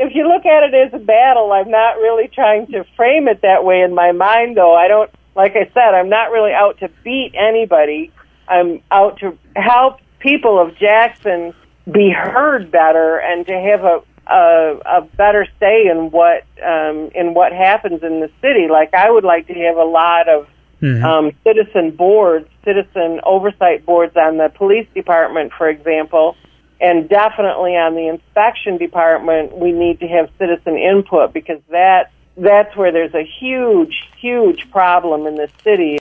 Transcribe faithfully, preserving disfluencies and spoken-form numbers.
if you look at it as a battle, I'm not really trying to frame it that way in my mind, though. I don't, like I said, I'm not really out to beat anybody. I'm out to help people of Jackson be heard better and to have a a, a better say in what um, in what happens in the city. Like, I would like to have a lot of mm-hmm. um, citizen boards, citizen oversight boards on the police department, for example, and definitely on the inspection department. We need to have citizen input, because that that's where there's a huge, huge problem in the city.